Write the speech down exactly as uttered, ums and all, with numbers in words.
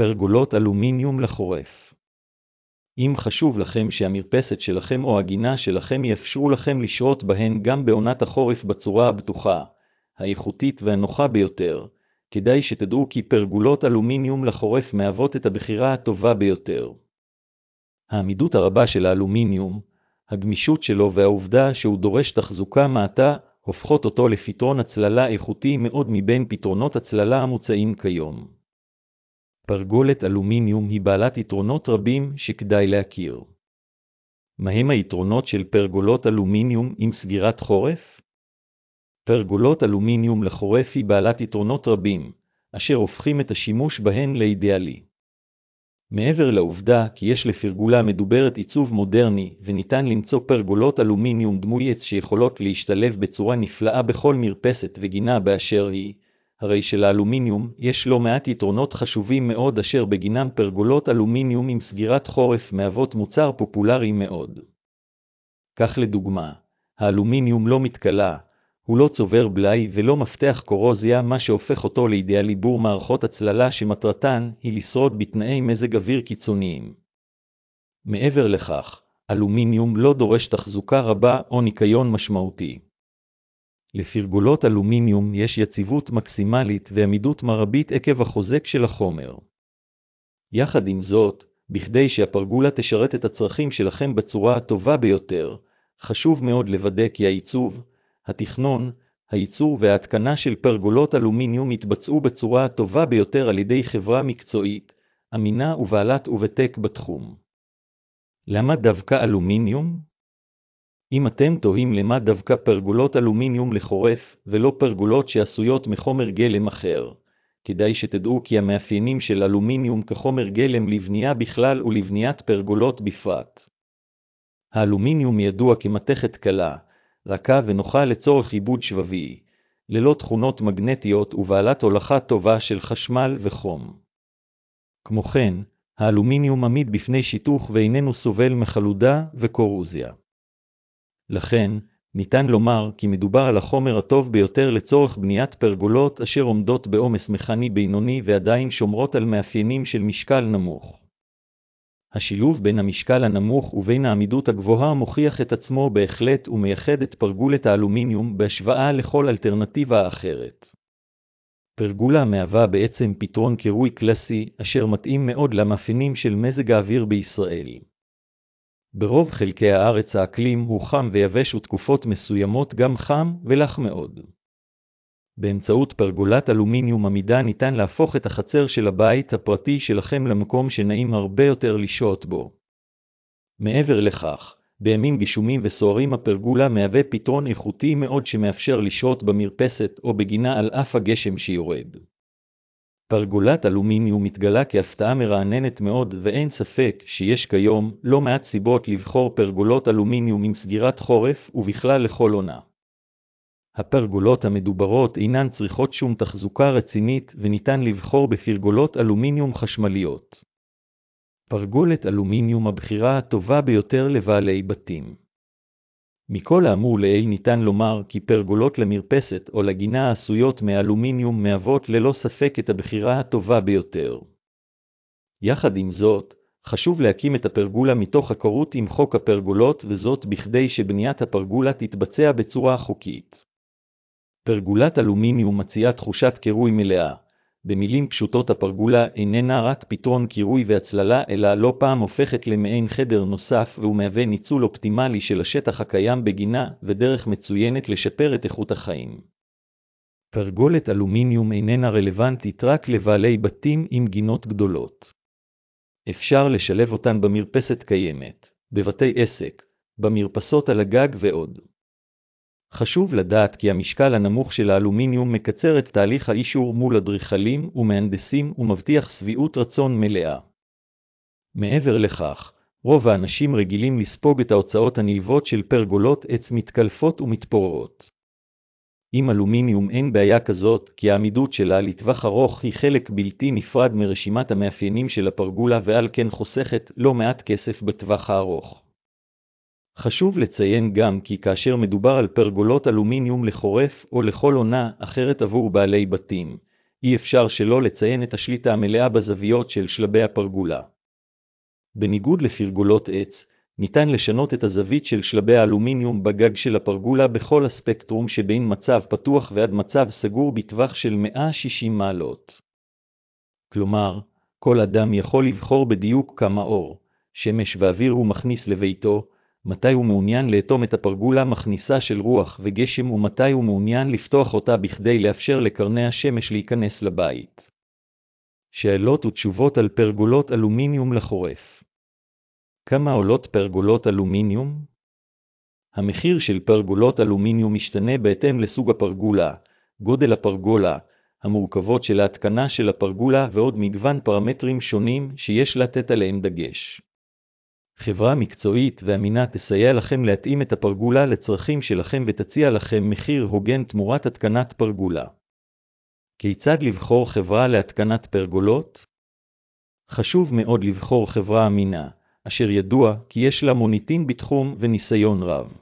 פרגולות אלומיניום לחורף. אם חשוב לכם שהמרפסת שלכם או הגינה שלכם יאפשרו לכם לשרות בהן גם בעונת החורף בצורה הבטוחה, האיכותית והנוחה ביותר, כדאי שתדעו כי פרגולות אלומיניום לחורף מהוות את הבחירה הטובה ביותר. העמידות הרבה של האלומיניום, הגמישות שלו והעובדה שהוא דורש תחזוקה מעטה, הופכות אותו לפתרון הצללה איכותי מאוד מבין פתרונות הצללה המוצעים כיום. פרגולת אלומיניום היא בעלת יתרונות רבים שכדאי להכיר. מהם היתרונות של פרגולות אלומיניום עם סגירת חורף? פרגולות אלומיניום לחורף היא בעלת יתרונות רבים, אשר הופכים את השימוש בהן לאידיאלי. מעבר לעובדה כי יש לפרגולה מדוברת עיצוב מודרני וניתן למצוא פרגולות אלומיניום דמוי עץ שיכולות להשתלב בצורה נפלאה בכל מרפסת וגינה באשר היא, הרי שלאלומיניום יש לא מעט יתרונות חשובים מאוד אשר בגינם פרגולות אלומיניום עם סגירת חורף מהוות מוצר פופולרי מאוד. כך לדוגמה, האלומיניום לא מתקלה, הוא לא צובר בלאי ולא מפתח קורוזיה, מה שהופך אותו לאידיאלי בור מערכות הצללה שמטרתן היא לשרוד בתנאי מזג אוויר קיצוניים. מעבר לכך, אלומיניום לא דורש תחזוקה רבה או ניקיון משמעותי. לפרגולות אלומיניום יש יציבות מקסימלית ועמידות מרבית עקב החוזק של החומר. יחד עם זאת, בכדי שהפרגולה תשרת את הצרכים שלכם בצורה הטובה ביותר, חשוב מאוד לוודא כי העיצוב, התכנון, הייצור וההתקנה של פרגולות אלומיניום יתבצעו בצורה הטובה ביותר על ידי חברה מקצועית, אמינה ובעלת ובתק בתחום. למה דווקא אלומיניום? אם אתם תוהים למה דווקא פרגולות אלומיניום לחורף ולא פרגולות שעשויות מחומר גלם אחר, כדאי שתדעו כי המאפיינים של אלומיניום כחומר גלם לבנייה בכלל ולבניית פרגולות בפרט. האלומיניום ידוע כמתכת קלה, רכה ונוחה לצורך עיבוד שבבי, ללא תכונות מגנטיות ובעלת הולכה טובה של חשמל וחום. כמו כן, האלומיניום עמיד בפני שיתוך ואיננו סובל מחלודה וקורוזיה. לכן, ניתן לומר כי מדובר על החומר הטוב ביותר לצורך בניית פרגולות אשר עומדות בעומס מכני בינוני ועדיין שומרות על מאפיינים של משקל נמוך. השילוב בין המשקל הנמוך ובין העמידות הגבוהה מוכיח את עצמו בהחלט ומייחד את פרגולת האלומיניום בהשוואה לכל אלטרנטיבה אחרת. פרגולה מהווה בעצם פתרון קירוי קלאסי אשר מתאים מאוד למאפיינים של מזג האוויר בישראל. ברוב חלקי הארץ האקלים הוא חם ויבש ותקופות מסוימות גם חם ולח מאוד. באמצעות פרגולת אלומיניום עמידה ניתן להפוך את החצר של הבית הפרטי שלכם למקום שנעים הרבה יותר לשהות בו. מעבר לכך, בימים גשומים וסוערים הפרגולה מהווה פתרון איכותי מאוד שמאפשר לשהות במרפסת או בגינה על אף הגשם שיורד. פרגולת אלומיניום מתגלה כהפתעה מרעננת מאוד ואין ספק שיש כיום לא מעט סיבות לבחור פרגולות אלומיניום עם סגירת חורף ובכלל לכל עונה. הפרגולות המדוברות אינן צריכות שום תחזוקה רצינית וניתן לבחור בפרגולות אלומיניום חשמליות. פרגולת אלומיניום הבחירה הטובה ביותר לבעלי בתים. מכל האמור לעיל ניתן לומר כי פרגולות למרפסת או לגינה העשויות מאלומיניום מהוות ללא ספק את הבחירה הטובה ביותר. יחד עם זאת, חשוב להקים את הפרגולה מתוך הכרות עם חוק הפרגולות וזאת בכדי שבניית הפרגולה תתבצע בצורה חוקית. פרגולת אלומיניום מציעה תחושת קירוי מלאה. במילים פשוטות הפרגולה איננה רק פתרון קירוי והצללה אלא לא פעם הופכת למעין חדר נוסף והוא מהווה ניצול אופטימלי של השטח הקיים בגינה ודרך מצוינת לשפר את איכות החיים. פרגולת אלומיניום איננה רלוונטית רק לבעלי בתים עם גינות גדולות. אפשר לשלב אותן במרפסת קיימת, בבתי עסק, במרפסות על הגג ועוד. חשוב לדעת כי המשקל הנמוך של האלומיניום מקצר את תהליך האישור מול אדריכלים ומהנדסים ומבטיח שביעות רצון מלאה. מעבר לכך, רוב האנשים רגילים לספוג את ההוצאות הנלוות של פרגולות עץ מתקלפות ומתפוררות. עם אלומיניום אין בעיה כזאת כי העמידות שלה לטווח ארוך היא חלק בלתי נפרד מרשימת המאפיינים של הפרגולה ועל כן חוסכת לא מעט כסף בטווח הארוך. חשוב לציין גם כי כאשר מדובר על פרגולות אלומיניום לחורף או לכל עונה אחרת עבור בעלי בתים, אי אפשר שלא לציין את השליטה המלאה בזוויות של שלבי הפרגולה. בניגוד לפרגולות עץ, ניתן לשנות את הזווית של שלבי האלומיניום בגג של הפרגולה בכל הספקטרום שבין מצב פתוח ועד מצב סגור בטווח של מאה ושישים מעלות. כלומר, כל אדם יכול לבחור בדיוק כמה אור, שמש ואוויר הוא מכניס לביתו, מתי הוא מעוניין לאטום את הפרגולה מכניסה של רוח וגשם ומתי הוא מעוניין לפתוח אותה בכדי לאפשר לקרני השמש להיכנס לבית. שאלות ותשובות על פרגולות אלומיניום לחורף. כמה עולות פרגולות אלומיניום? המחיר של פרגולות אלומיניום משתנה בהתאם לסוג הפרגולה, גודל הפרגולה, המורכבות של ההתקנה של הפרגולה ועוד מגוון פרמטרים שונים שיש לתת עליהם דגש. חברה מקצועית ואמינה תסייע לכם להתאים את הפרגולה לצרכים שלכם ותציע לכם מחיר הוגן תמורת התקנת פרגולה. כיצד לבחור חברה להתקנת פרגולות? חשוב מאוד לבחור חברה אמינה, אשר ידוע כי יש לה מוניטין בתחום וניסיון רב.